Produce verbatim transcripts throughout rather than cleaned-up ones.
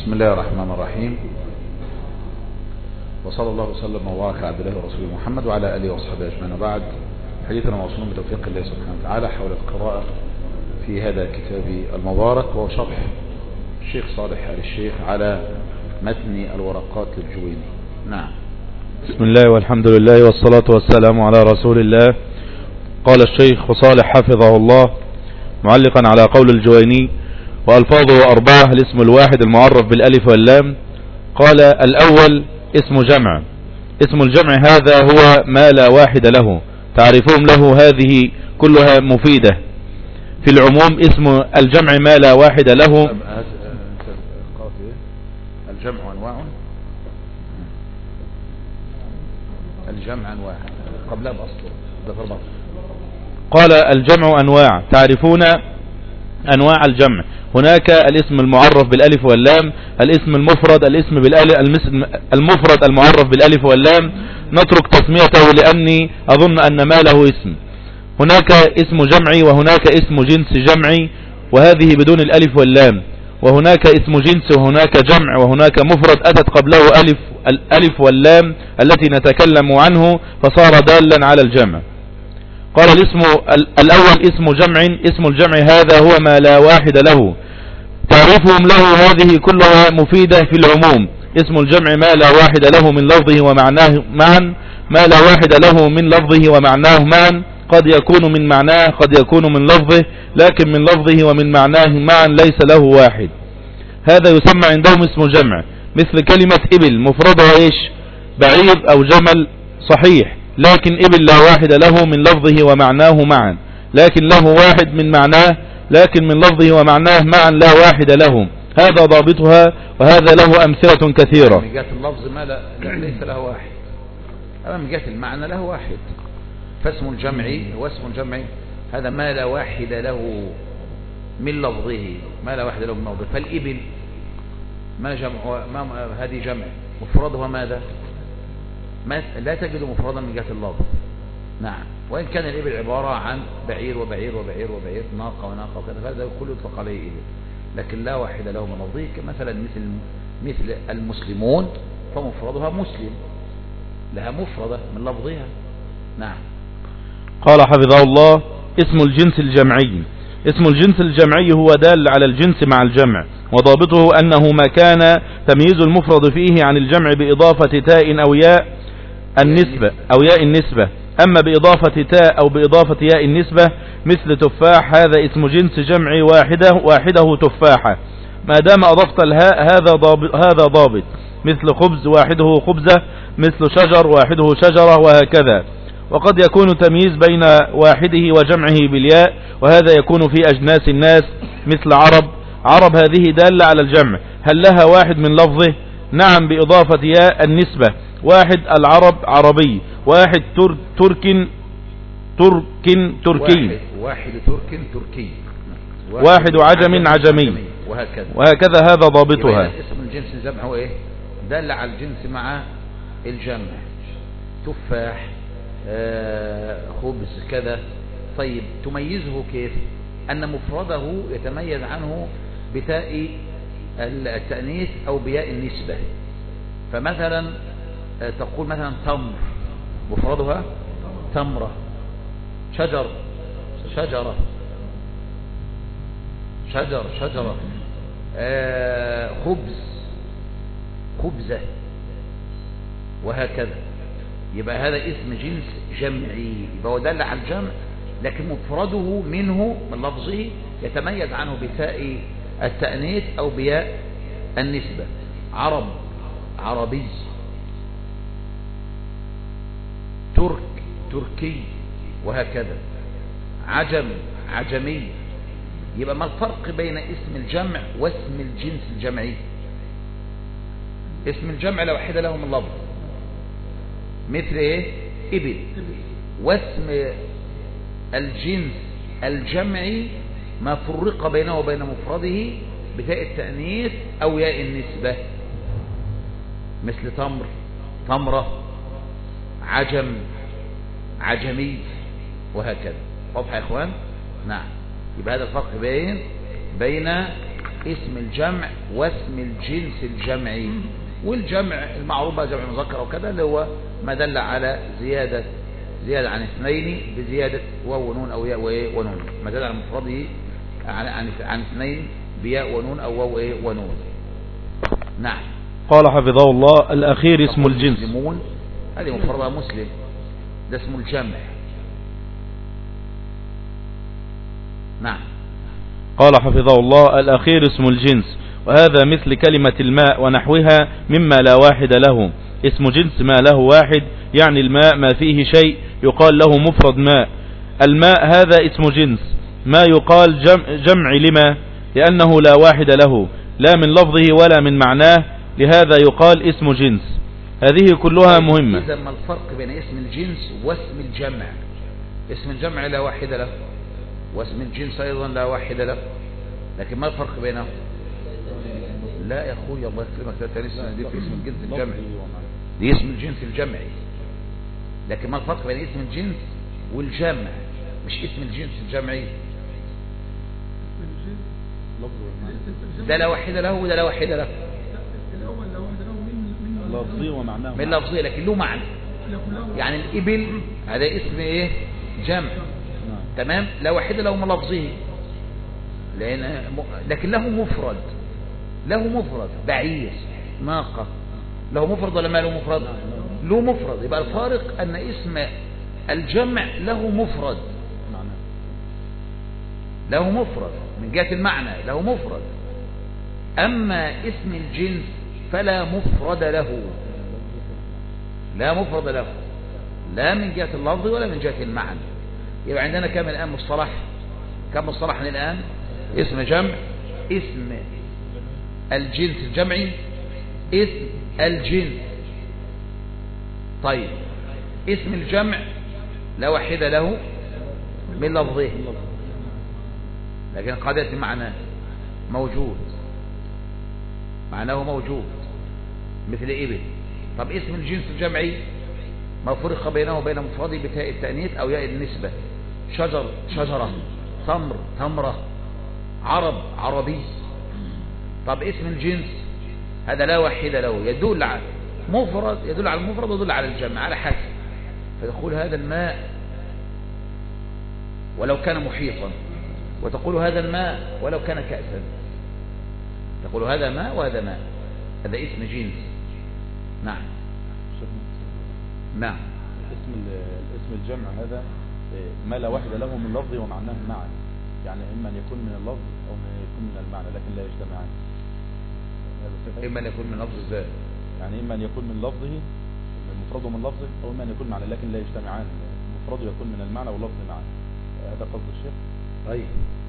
بسم الله الرحمن الرحيم، وصلى الله وسلم وبارك على عبد الله ورسوله محمد وعلى اله وصحبه اجمعين. بعد، حديثنا موصول بتوفيق الله سبحانه وتعالى حول القراءة في هذا الكتاب المبارك، وهو شرح الشيخ صالح آل الشيخ على متن الورقات للجويني. نعم. بسم الله والحمد لله والصلاة والسلام على رسول الله. قال الشيخ صالح حفظه الله معلقا على قول الجويني: وألفاظه أربعة. الاسم الواحد المعرف بالألف واللام. قال: الأول اسم جمع. اسم الجمع هذا هو ما لا واحد له، تعرفون له هذه كلها مفيدة. في العموم اسم الجمع ما لا واحد له. الجمع أنواع. الجمع أنواع قبلها بأصل. قال: الجمع أنواع، تعرفون أنواع الجمع. هناك الاسم المعرف بالألف واللام، الاسم المفرد الاسم بالألف المفرد المعرف بالألف واللام. نترك تسميته لأني أظن أن ما له اسم. هناك اسم جمعي وهناك اسم جنس جمعي، وهذه بدون الألف واللام. وهناك اسم جنس وهناك جمع وهناك مفرد أتت قبله ألف الألف واللام التي نتكلم عنه فصار دالا على الجمع. قال: الاسم الأول اسم جمع. اسم الجمع هذا هو ما لا واحد له، تعريفهم له هذه كلها مفيدة في العموم. اسم الجمع ما لا واحد له من لفظه ومعناه معا. ما لا واحد له من لفظه ومعناه معا، قد يكون من معناه قد يكون من لفظه، لكن من لفظه ومن معناه معا ليس له واحد. هذا يسمى عندهم اسم جمع، مثل كلمة إبل مفردها إيش؟ بعير أو جمل، صحيح، لكن إبل لا واحد له من لفظه ومعناه معا، لكن له واحد من معناه، لكن من لفظه ومعناه معا لا واحد له. هذا ضابطها، وهذا له أمثلة كثيرة. من جهة اللفظ ما لا ليس له واحد، أما من جهة المعنى له واحد. فاسم الجمعي هو اسم الجمعي هذا ما لا واحد له من لفظه، ما لا واحد له من لفظه. فالإبل ما جمع، ما هذه جمع، مفردها ماذا؟ ما لا تجد مفردا من جهة اللفظ. نعم. وإن كان الإبل عبارة عن بعير وبعير وبعير وبعير، ناقة وناقة وكذا، فهذا كله يطلق عليه إبل، لكن لا واحد له من لفظه. كمثلا مثل مثل المسلمون، فمفردها مسلم، لها مفردة من لفظها. نعم. قال حفظه الله: اسم الجنس الجمعي. اسم الجنس الجمعي هو دال على الجنس مع الجمع، وضابطه أنه ما كان تمييز المفرد فيه عن الجمع بإضافة تاء أو ياء النسبة أو ياء النسبة. أما بإضافة تاء أو بإضافة ياء النسبة مثل تفاح، هذا اسم جنس جمعي واحده واحده تفاحة، ما دام أضفت الهاء هذا ضابط, هذا ضابط. مثل خبز واحده خبزة، مثل شجر واحده شجرة، وهكذا. وقد يكون تمييز بين واحده وجمعه بالياء، وهذا يكون في أجناس الناس مثل عرب. عرب هذه دالة على الجمع، هل لها واحد من لفظه؟ نعم، بإضافة ياء النسبة. واحد العرب عربي، واحد تر ترك ترك تركي، واحد ترك تركي، واحد, واحد عجم عجمي، وهكذا وهكذا. هذا ضابطها. اسم الجنس الجمع هو ايه؟ دل على الجنس مع الجمع. تفاح، آه، خبز، كذا. طيب، تميزه كيف؟ أن مفرده يتميز عنه بتاء التأنيث أو بياء النسبة. فمثلا تقول مثلا تمر، مفردها تمرة. شجر، شجرة، شجر، شجرة. آه، خبز، خبزة، وهكذا. يبقى هذا اسم جنس جمعي، يبقى هو دل على الجمع، لكن مفرده منه من لفظه يتميز عنه بتاء التأنيث أو بياء النسبة. عرب عربي، ترك تركي، وهكذا. عجم عجمي. يبقى ما الفرق بين اسم الجمع واسم الجنس الجمعي؟ اسم الجمع لا واحد له من لفظ، مثل ايه؟ إبل. واسم الجنس الجمعي ما فرق بينه وبين مفرده بتاء التأنيث أو ياء النسبة، مثل تمر، تمرة، عجم، عجمي، وهكذا. واضح يا اخوان؟ نعم. يبقى هذا الفرق بين بين اسم الجمع واسم الجنس الجمعي. والجمع المعروف بقى جمع مذكر وكذا اللي هو ما دل على زيادة زيادة عن اثنين بزيادة واو ونون أو ياء وإيه ونون، ما دل على مفرده عن عن عن اثنين بياء ونون أو واو إيه ونون. نعم. قال حفظه الله الأخير اسم الجنس. مسلمون هذه مفردها مسلم، ده اسم الجمع. نعم. قال حفظه الله الأخير اسم الجنس، وهذا مثل كلمة الماء ونحوها مما لا واحد له. اسم جنس ما له واحد، يعني الماء ما فيه شيء يقال له مفرد ماء. الماء هذا اسم جنس، ما يقال جمع, جمع لما لأنه لا واحد له لا من لفظه ولا من معناه، لهذا يقال اسم جنس. هذه كلها مهمة. إذا ما الفرق بين اسم الجنس واسم الجمع؟ اسم الجمع لا واحد له، واسم الجنس أيضا لا واحد له، لكن ما الفرق بينهم؟ لا يا أخوي الله يكرمك، ده تاني دي في اسم الجنس الجمعي، دي اسم الجنس الجمعي. لكن ما الفرق بين اسم الجنس والجمع؟ مش اسم الجنس الجمعي، ده لا واحد له وده لا واحد له. لفظي ومعناه من لفظي لكن له معنى. يعني الإبل هذا اسم ايه جمع، تمام، لا واحد له من لفظه، لأن لكن له مفرد، له مفرد. بعير، ناقة، له مفرد ولا ما له مفرد؟ له مفرد. يبقى الفارق أن اسم الجمع له مفرد، له مفرد من جهة المعنى، له مفرد. أما اسم الجنس فلا مفرد له، لا مفرد له لا من جهة اللفظ ولا من جهة المعنى. يبقى عندنا كم الآن مصطلح؟ كم مصطلح الآن؟ اسم جمع، اسم الجنس الجمعي، اسم الجنس. طيب اسم الجمع لا واحد له من لفظه، لكن قاعدة المعنى موجود، معناه موجود مثل إبل. طب اسم الجنس الجمعي ما فرق بينه وبين مفرده بتاء التأنيث أو ياء النسبة. شجر شجرة، تمر تمرة، عرب عربي. طب اسم الجنس هذا لا واحد له، يدل على مفرد، يدل على المفرد ويدل على الجمع على حسب. فتقول هذا الماء ولو كان محيطا، وتقول هذا الماء ولو كان كأسا. تقول هذا ماء وهذا ماء، هذا اسم جنس. نعم نعم. اسم اسم الجمع هذا ما لا واحد له من لفظه ومعناه معا، يعني إما أن يكون من اللفظ أو أن يكون من المعنى لكن لا يجتمعان. إما أن يكون من لفظ ازاي؟ يعني إما أن يكون من لفظه من مفرده من لفظه، أو إما أن يكون معنى لكن لا يجتمعان، مفرده يكون من المعنى واللفظ معا. هذا قصد الشيخ. طيب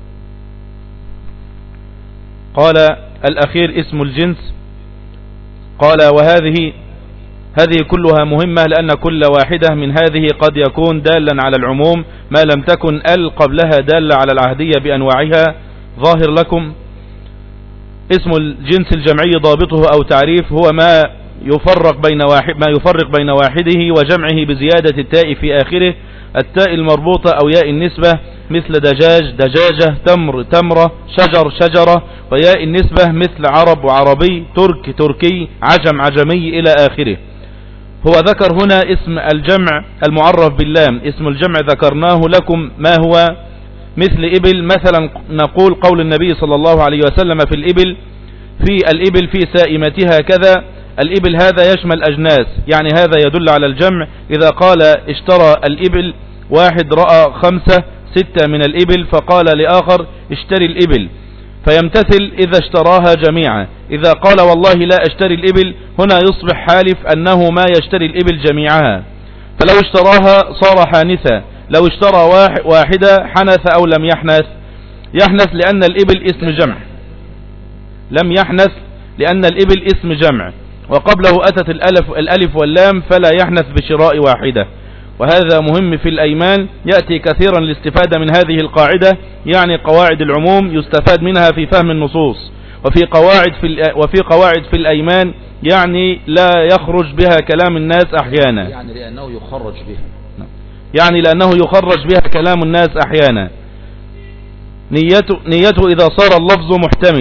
قال الأخير اسم الجنس. قال وهذه هذه كلها مهمة، لأن كل واحدة من هذه قد يكون دالا على العموم ما لم تكن ال قبلها دالة على العهدية بأنواعها. ظاهر لكم. اسم الجنس الجمعي ضابطه أو تعريف هو ما يفرق بين واحد ما يفرق بين واحده وجمعه بزيادة التاء في آخره، التاء المربوطة أو ياء النسبة، مثل دجاج دجاجة، تمر تمرة، شجر شجرة، وياء النسبة مثل عرب وعربي، ترك تركي، عجم عجمي إلى آخره. هو ذكر هنا اسم الجمع المعرف باللام. اسم الجمع ذكرناه لكم ما هو، مثل إبل مثلا نقول قول النبي صلى الله عليه وسلم في الإبل في الإبل في سائمتها كذا. الإبل هذا يشمل أجناس، يعني هذا يدل على الجمع. إذا قال اشترى الإبل، واحد رأى خمسة ستة من الإبل فقال لآخر اشتري الإبل، فيمتثل إذا اشتراها جميعا. إذا قال والله لا اشتري الإبل، هنا يصبح حالف أنه ما يشتري الإبل جميعها، فلو اشتراها صار حانثا. لو اشترى واحدة حنث أو لم يحنث. يحنث لأن الإبل اسم جمع، لم يحنث لأن الإبل اسم جمع، وقبله أتت الألف, الألف واللام، فلا يحنث بشراء واحدة. وهذا مهم في الأيمان، يأتي كثيرا الاستفادة من هذه القاعدة، يعني قواعد العموم يستفاد منها في فهم النصوص. وفي قواعد في وفي قواعد في الأيمان يعني لا يخرج بها كلام الناس أحيانا، يعني لأنه يخرج بها يعني لأنه يخرج بها كلام الناس أحيانا. نيته, نيته إذا صار اللفظ محتمل،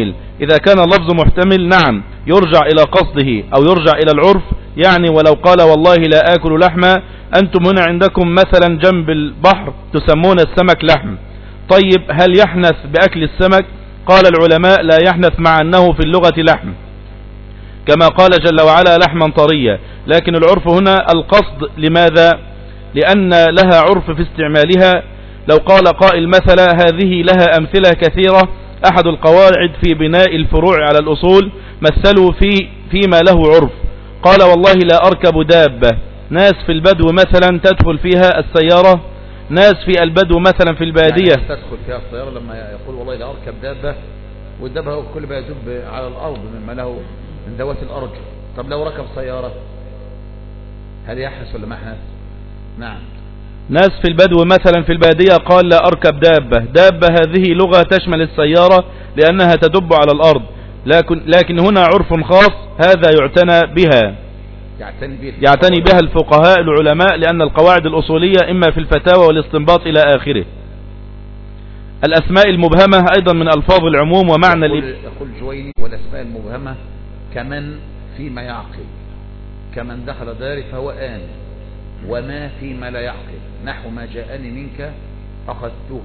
إذا كان اللفظ محتمل نعم يرجع إلى قصده أو يرجع إلى العرف، يعني ولو قال والله لا آكل لحمة، أنتم هنا عندكم مثلا جنب البحر تسمون السمك لحم، طيب هل يحنث بأكل السمك؟ قال العلماء لا يحنث مع أنه في اللغة لحم، كما قال جل وعلا لحما طريا، لكن العرف هنا القصد. لماذا؟ لأن لها عرف في استعمالها. لو قال قائل مثلا هذه لها أمثلة كثيرة، أحد القواعد في بناء الفروع على الأصول مثلوا في فيما له عرف، قال والله لا أركب دابة، ناس في البدو مثلا تدخل فيها السيارة، ناس في البدو مثلا في البادية يعني تدخل فيها السيارة لما يقول والله لا أركب دابة، والدابة هو كل ما يدب على الأرض مما له من ذوات الأرجل. طب لو ركب سيارة هل يحنث ولا ما يحنث؟ نعم. ناس في البدو مثلا في البادية قال لا أركب دابة، دابة هذه لغة تشمل السيارة لأنها تدب على الأرض، لكن, لكن هنا عرف خاص هذا يعتنى بها يعتني بها, يعتني بها الفقهاء العلماء، لأن القواعد الأصولية إما في الفتاوى والاستنباط إلى آخره. الأسماء المبهمة أيضا من ألفاظ العموم ومعنى يقول, يقول جويني والأسماء المبهمة كمن فيما يعقل، كمن دخل داري فهو آن، وما فيما لا يعقل، نحو ما جاءني منك أخذته.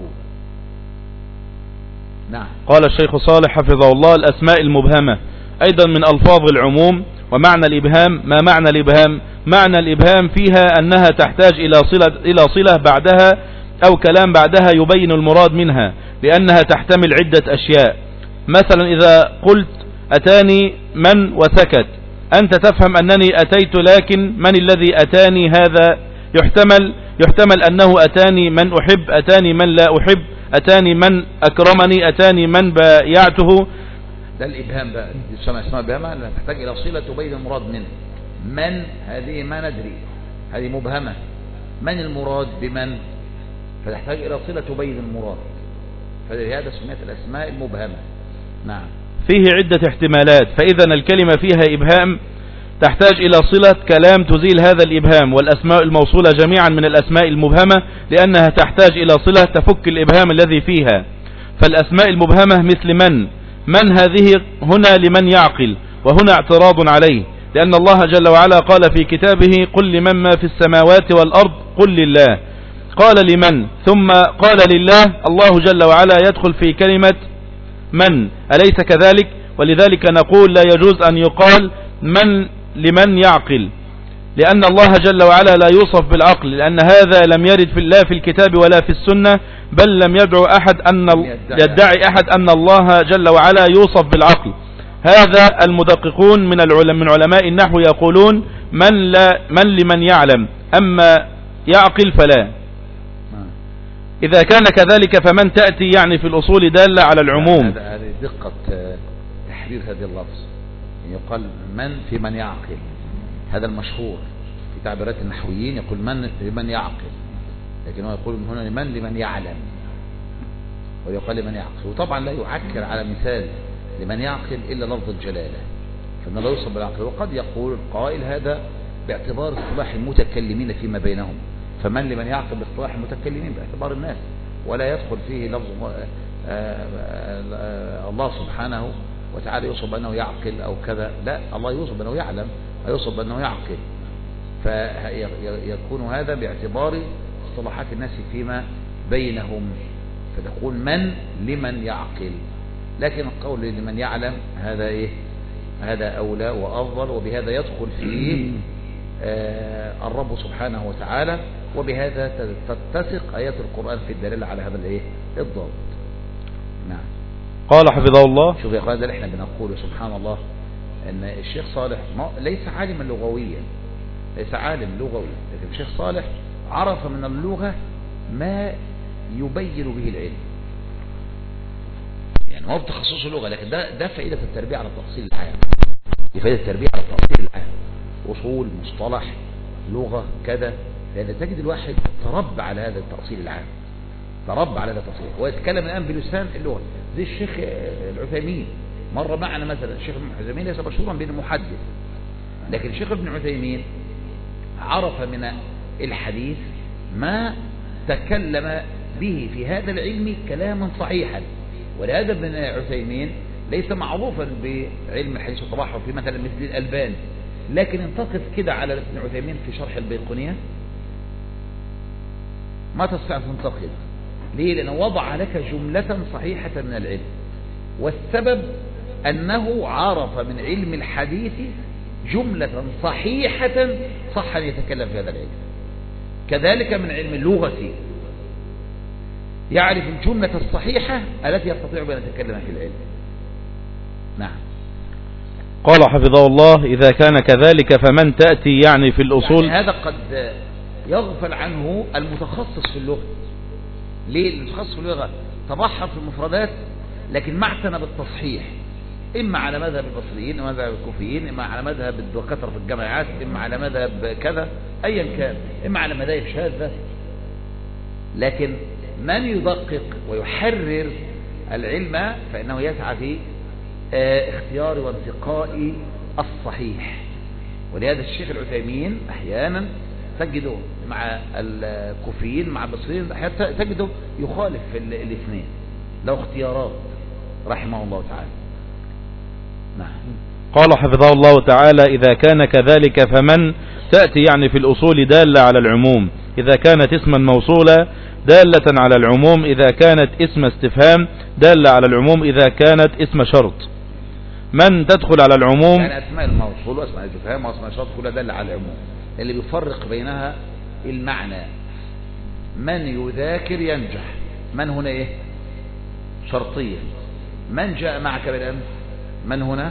نعم. قال الشيخ صالح حفظه الله الأسماء المبهمة أيضا من ألفاظ العموم ومعنى الإبهام. ما معنى الإبهام؟ معنى الإبهام فيها أنها تحتاج إلى صلة, إلى صلة بعدها أو كلام بعدها يبين المراد منها، لأنها تحتمل عدة أشياء. مثلا إذا قلت أتاني من وسكت، أنت تفهم أنني أتيت، لكن من الذي أتاني؟ هذا يحتمل يحتمل أنه أتاني من أحب، أتاني من لا أحب، أتاني من أكرمني، أتاني من بايعته. ده الإبهام بقى، يسمى اسمها إبهام لأنها تحتاج إلى صلة تبين المراد منه. من هذه ما ندري، هذه مبهمة، من المراد بمن؟ فتحتاج إلى صلة تبين المراد، فلهذا سميت الأسماء المبهمة. نعم. فيه عدة احتمالات، فإذا الكلمة فيها إبهام تحتاج إلى صلة كلام تزيل هذا الإبهام، والأسماء الموصولة جميعا من الأسماء المبهمة لأنها تحتاج إلى صلة تفك الإبهام الذي فيها. فالأسماء المبهمة مثل من، من هذه هنا لمن يعقل، وهنا اعتراض عليه، لأن الله جل وعلا قال في كتابه قل لمن ما في السماوات والأرض قل لله، قال لمن ثم قال لله، الله جل وعلا يدخل في كلمة من، أليس كذلك؟ ولذلك نقول لا يجوز أن يقال من لمن يعقل، لأن الله جل وعلا لا يوصف بالعقل، لأن هذا لم يرد في الله في الكتاب ولا في السنة، بل لم يدعو أحد أن يدعي أحد أن الله جل وعلا يوصف بالعقل. هذا المدققون من العلماء من علماء النحو يقولون من لا من لمن يعلم، أما يعقل فلا. إذا كان كذلك فمن تأتي يعني في الأصول دالة على العموم. هذه دقة تحرير هذه اللفظ، يقال من في من يعقل، هذا المشهور في تعبيرات النحويين، يقول من لمن يعقل، لكن هو يقول هنا لمن لمن يعلم، ويقال لمن يعقل. وطبعا لا يعكر على مثال لمن يعقل إلا لفظ الجلالة، فإنه لا يوصف بالعقل. وقد يقول القائل هذا باعتبار اصطلاح المتكلمين فيما بينهم، فمن لمن يعقل باصطلاح المتكلمين باعتبار الناس، ولا يدخل فيه لفظ الله سبحانه وتعالى يوصف بأنه يعقل أو كذا، لا، الله يوصف بأنه يعلم، يوصف بأنه يعقل، فيكون هذا باعتبار اصطلاحات الناس فيما بينهم، فتقول من لمن يعقل. لكن القول لمن يعلم هذا إيه؟ هذا أولى وأفضل، وبهذا يدخل فيه آه الرب سبحانه وتعالى، وبهذا تتسق آيات القرآن في الدلالة على هذا الإيه؟ الضابط. نعم. قال حفظه الله. شوف يا اخوان، ده اللي احنا بنقوله سبحان الله، ان الشيخ صالح ليس عالما لغويا، ليس عالم لغوي، لكن الشيخ صالح عرف من اللغة ما يبين به العلم، يعني هو بتخصصه لغة، لكن ده ده فائدة التربية على التأصيل العام، دي فائدة التربية على التأصيل العام، أصول، مصطلح، لغة، كذا، لأن تجد الواحد تربى على هذا التأصيل العام، تربى على هذا التأصيل، ويتكلم الآن بلسان اللغة. زي الشيخ العثيمين مر معنا مثلا، الشيخ ابن عثيمين ليس مشهورا بين المحدث، لكن الشيخ ابن عثيمين عرف من الحديث ما تكلم به في هذا العلم كلاما صحيحا، ولهذا ابن عثيمين ليس معروفا بعلم الحديث والتبحر في مثلا مثل الألباني، لكن انتقد كده على ابن عثيمين في شرح البيقونية ما تستطيع تنتقد. ليه؟ لأنه وضع لك جملة صحيحة من العلم، والسبب أنه عرف من علم الحديث جملة صحيحة صح أن يتكلم في هذا العلم. كذلك من علم اللغة يعرف الجملة الصحيحة التي يستطيع بأن يتكلم في العلم. نعم. قال حفظه الله: إذا كان كذلك فمن تأتي يعني في الأصول. يعني هذا قد يغفل عنه المتخصص في اللغة. ليه؟ المتخصص في اللغة تبحر في المفردات لكن ما اعتنى بالتصحيح، إما على مذهب البصريين، إما مذهب الكوفيين، إما على مذهب الدكاترة في الجامعات، إما على مذهب كذا أيا كان، إما على مذاهب شاذة. لكن من يدقق ويحرر العلم فإنه يسعى في اختيار وانتقاء الصحيح. ولهذا الشيخ العثيمين أحيانا تجده مع الكوفيين مع البصريين أحيانا تجده يخالف في الاثنين، له اختيارات رحمه الله تعالى. نعم. قال حفظه الله تعالى: إذا كان كذلك فمن تأتي يعني في الأصول دالة على العموم إذا كانت اسما موصولة دالة على العموم إذا كانت اسم استفهام دالة على العموم إذا كانت اسم شرط. من تدخل على العموم يعني أسماء الموصول وأسماء الاستفهام وأسماء الشرط كلها دالة على العموم، اللي بيفرق بينها المعنى. من يذاكر ينجح، من هنا إيه؟ شرطية. من جاء معك بالأمس، من هنا؟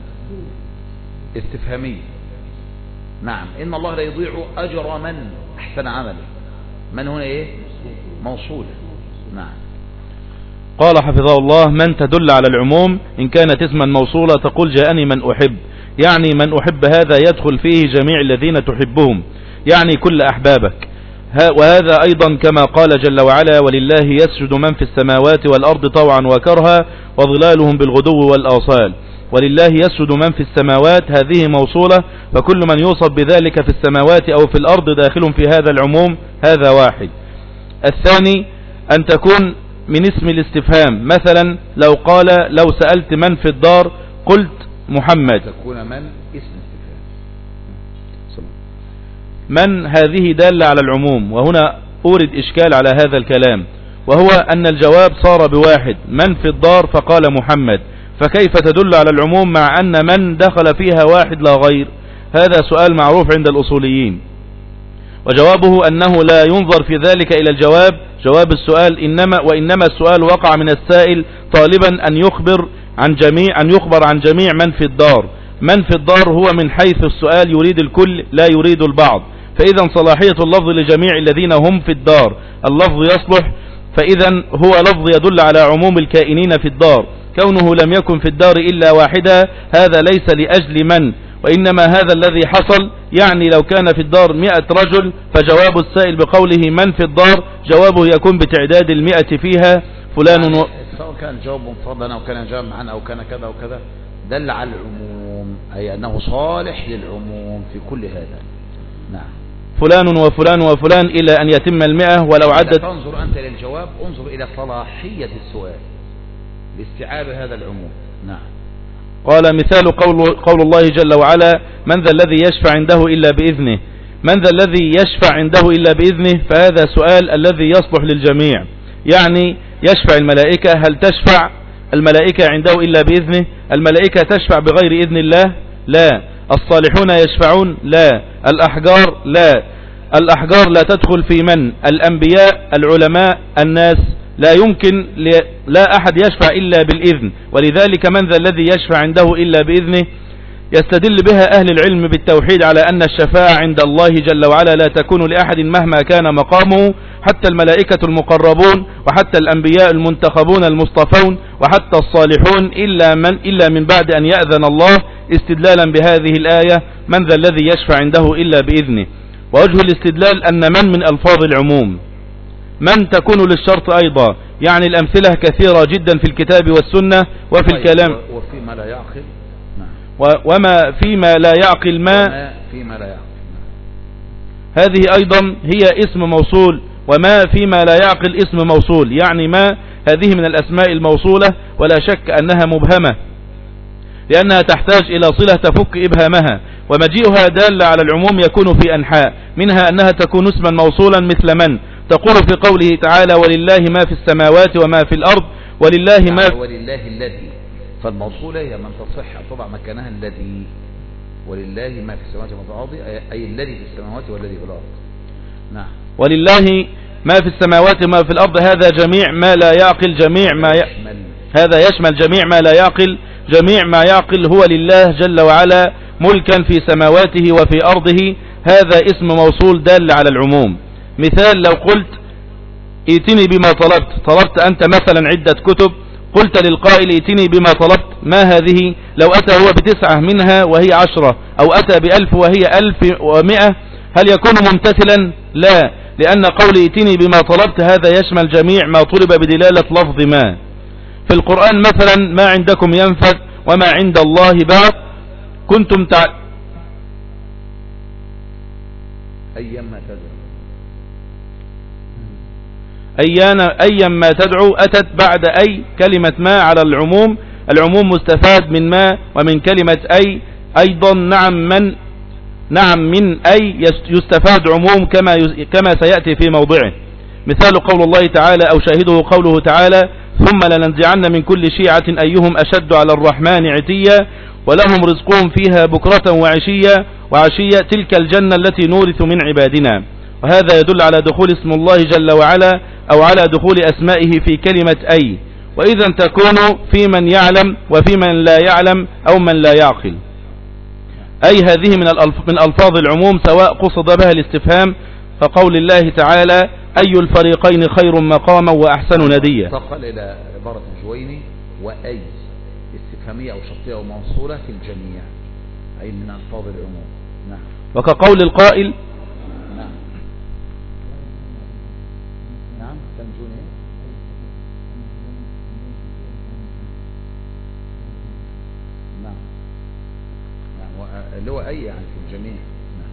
استفهامية. نعم. إن الله لا يضيع أجر من أحسن عمله، من هنا إيه؟ موصولة. نعم. قال حفظه الله: من تدل على العموم إن كانت اسما موصولة تقول جاءني من أحب، يعني من أحب هذا يدخل فيه جميع الذين تحبهم، يعني كل أحبابك. وهذا أيضا كما قال جل وعلا: ولله يسجد من في السماوات والأرض طوعا وكرها وظلالهم بالغدو والآصال. ولله يسجد من في السماوات هذه موصولة، فكل من يوصف بذلك في السماوات أو في الأرض داخل في هذا العموم. هذا واحد. الثاني أن تكون من اسم الاستفهام، مثلا لو قال لو سألت من في الدار قلت محمد، تكون من اسم استفهام. من هذه دالة على العموم. وهنا أورد إشكال على هذا الكلام، وهو أن الجواب صار بواحد: من في الدار فقال محمد، فكيف تدل على العموم مع أن من دخل فيها واحد لا غير؟ هذا سؤال معروف عند الأصوليين، وجوابه أنه لا ينظر في ذلك إلى الجواب جواب السؤال، إنما وإنما السؤال وقع من السائل طالبا أن يخبر عن جميع أن يخبر عن جميع من في الدار. من في الدار هو من حيث السؤال يريد الكل لا يريد البعض، فإذا صلاحية اللفظ لجميع الذين هم في الدار. اللفظ يصلح، فإذا هو لفظ يدل على عموم الكائنين في الدار. كونه لم يكن في الدار إلا واحدة هذا ليس لأجل من، وإنما هذا الذي حصل. يعني لو كان في الدار مئة رجل فجواب السائل بقوله من في الدار جوابه يكون بتعداد المئة فيها فلان يعني و... سواء كان جواب مفردا أو كان جمعا أو كان كذا أو كذا دل على العموم، أي أنه صالح للعموم في كل هذا. نعم. فلان وفلان وفلان إلى أن يتم المئة. ولو عدت تنظر أنت للجواب انظر إلى صلاحية السؤال لاستيعاب هذا العموم. نعم. قال: مثال قول, قول الله جل وعلا: من ذا الذي يشفع عنده إلا بإذنه. من ذا الذي يشفع عنده إلا بإذنه، فهذا سؤال الذي يصلح للجميع. يعني يشفع الملائكة، هل تشفع الملائكة عنده إلا بإذنه؟ الملائكة تشفع بغير إذن الله؟ لا. الصالحون يشفعون؟ لا. الأحجار؟ لا. الأحجار لا تدخل في من؟ الأنبياء، العلماء، الناس. لا يمكن لا أحد يشفع إلا بالإذن. ولذلك من ذا الذي يشفع عنده إلا بإذنه يستدل بها أهل العلم بالتوحيد على أن الشفاعة عند الله جل وعلا لا تكون لأحد مهما كان مقامه، حتى الملائكة المقربون وحتى الأنبياء المنتخبون المصطفون وحتى الصالحون إلا من, إلا من بعد أن يأذن الله، استدلالا بهذه الآية: من ذا الذي يشفع عنده إلا بإذنه. ووجه الاستدلال أن من من ألفاظ العموم، من تكون للشرط أيضا، يعني الأمثلة كثيرة جدا في الكتاب والسنة وفي الكلام. وفيما لا يعقل. وما فيما لا يعقل ما فيما لا يعقل. هذه أيضا هي اسم موصول، وما فيما لا يعقل اسم موصول، يعني ما هذه من الأسماء الموصولة، ولا شك أنها مبهمة لأنها تحتاج إلى صلة تفك إبهامها، ومجيئها دال على العموم يكون في أنحاء، منها أنها تكون اسما موصولا مثل من تقول في قوله تعالى ولله ما في السماوات وما في الأرض ولله ما ولله الذي، فالموصولة هي من تصح طبعا مكانها الذي، ولله ما في السماوات وما في الأرض أي الذي في السماوات والذي في الأرض. نعم. ولله ما في السماوات وما في الأرض هذا جميع ما لا يعقل، جميع ما ي... هذا يشمل جميع ما لا يعقل، جميع ما يعقل هو لله جل وعلا ملكا في سماواته وفي أرضه، هذا اسم موصول دال على العموم. مثال لو قلت ائتني بما طلبت، طلبت أنت مثلا عدة كتب، قلت للقائل ائتني بما طلبت، ما هذه؟ لو أتى هو بتسعة منها وهي عشرة، أو أتى بألف وهي ألف ومئة، هل يكون ممتثلا؟ لا، لأن قول ائتني بما طلبت هذا يشمل جميع ما طلب بدلالة لفظ ما. في القرآن مثلا ما عندكم ينفذ وما عند الله باق، كنتم تع... أيما تدعو أيانا أيما تدعو أتت بعد أي كلمة ما على العموم، العموم مستفاد من ما ومن كلمة أي أيضا. نعم من نعم من أي يستفاد عموم كما كما سيأتي في موضعه. مثال قول الله تعالى أو شاهده قوله تعالى ثم لننزعن من كل شيعة أيهم أشد على الرحمن عتيا ولهم رزقهم فيها بكرة وعشية وعشية تلك الجنة التي نورث من عبادنا. وهذا يدل على دخول اسم الله جل وعلا أو على دخول أسمائه في كلمة أي، وإذا تكون في من يعلم وفي من لا يعلم أو من لا يعقل. أي هذه من من ألفاظ العموم سواء قصد بها الاستفهام فقول الله تعالى أي الفريقين خير مقاما وأحسن نديا. انتقل إلى عبارة الجويني وأي استفهامية أو شرطية أو موصولة في الجميع، أي من ألفاظ العموم. نعم. وكقول القائل نعم نعم تنجوني نعم نعم اللي هو أي يعني في الجميع. نعم.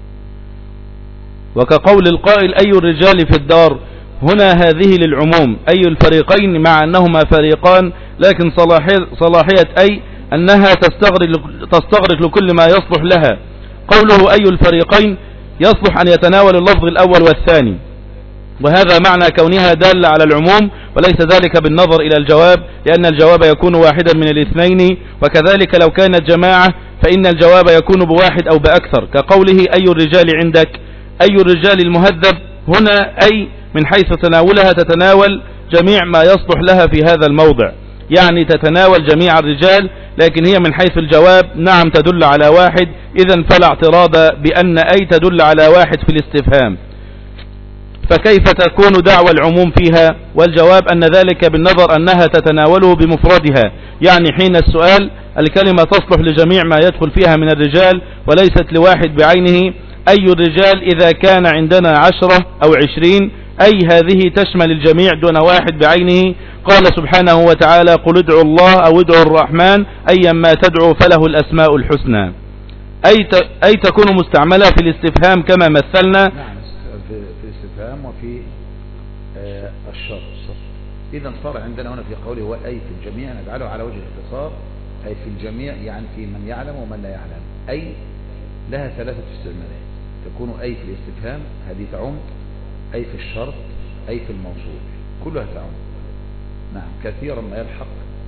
وكقول القائل أي الرجال في الدار، هنا هذه للعموم أي الفريقين مع أنهما فريقان، لكن صلاحية, صلاحية أي أنها تستغرق, تستغرق لكل ما يصلح لها. قوله أي الفريقين يصلح أن يتناول اللفظ الأول والثاني، وهذا معنى كونها دالة على العموم، وليس ذلك بالنظر إلى الجواب لأن الجواب يكون واحدا من الاثنين، وكذلك لو كانت جماعة فإن الجواب يكون بواحد أو بأكثر، كقوله أي الرجال عندك، أي الرجال المهذب، هنا أي من حيث تناولها تتناول جميع ما يصلح لها في هذا الموضع، يعني تتناول جميع الرجال، لكن هي من حيث الجواب نعم تدل على واحد، إذن فلا اعتراض بأن أي تدل على واحد في الاستفهام. فكيف تكون دعوى العموم فيها؟ والجواب أن ذلك بالنظر أنها تتناوله بمفردها، يعني حين السؤال الكلمة تصلح لجميع ما يدخل فيها من الرجال وليست لواحد بعينه. أي الرجال إذا كان عندنا عشرة أو عشرين، أي هذه تشمل الجميع دون واحد بعينه. قال سبحانه وتعالى قل ادعوا الله أو ادعوا الرحمن أيما تدعوا فله الأسماء الحسنى. أي, أي تكون مستعملة في الاستفهام كما مثلنا. نعم في الاستفهام وفي آه الشرط. إذا صار عندنا هنا في قوله وأي في الجميع نجعله على وجه الاختصار، أي في الجميع يعني في من يعلم ومن لا يعلم. أي لها ثلاثة استعمالات، تكون أي في الاستفهام هذه تعم، أي في الشرط، أي في الموصول، كلها تعم. نعم. كثيرا ما يلحق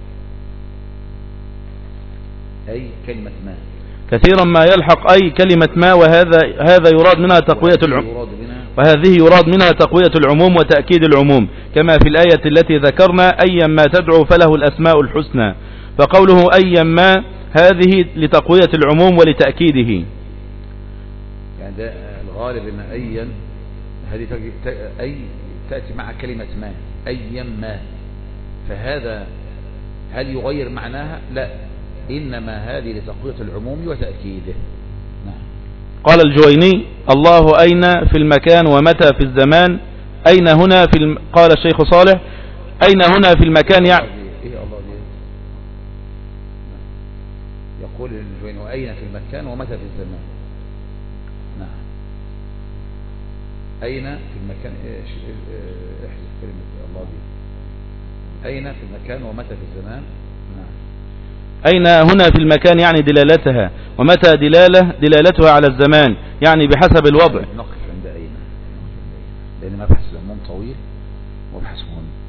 أي كلمة ما، كثيرا ما يلحق أي كلمة ما، وهذا هذا يراد منها تقوية العموم، وهذه يراد منها تقوية العموم وتأكيد العموم، كما في الآية التي ذكرنا أيا ما تدعو فله الأسماء الحسنى. فقوله أيا ما هذه لتقوية العموم ولتأكيده. يعني ده الغالب ان ايا هذه اي تأتي مع كلمة ما، ايا ما، فهذا هل يغير معناها؟ لا، انما هذه لتقوية العموم وتأكيده. نعم. قال الجويني الله أين في المكان ومتى في الزمان. أين هنا في الم... قال الشيخ صالح أين هنا في المكان يعني إيه الله دي؟ يقول الجويني وأين في المكان ومتى في الزمان. نعم. أين في المكان، احذف كلمة الله دي، أين في المكان ومتى في الزمان. أين هنا في المكان يعني دلالتها، ومتى دلالة دلالتها على الزمان يعني بحسب الوضع. نقف عند أين، لأن مبحث العموم طويل ومبحث مهم.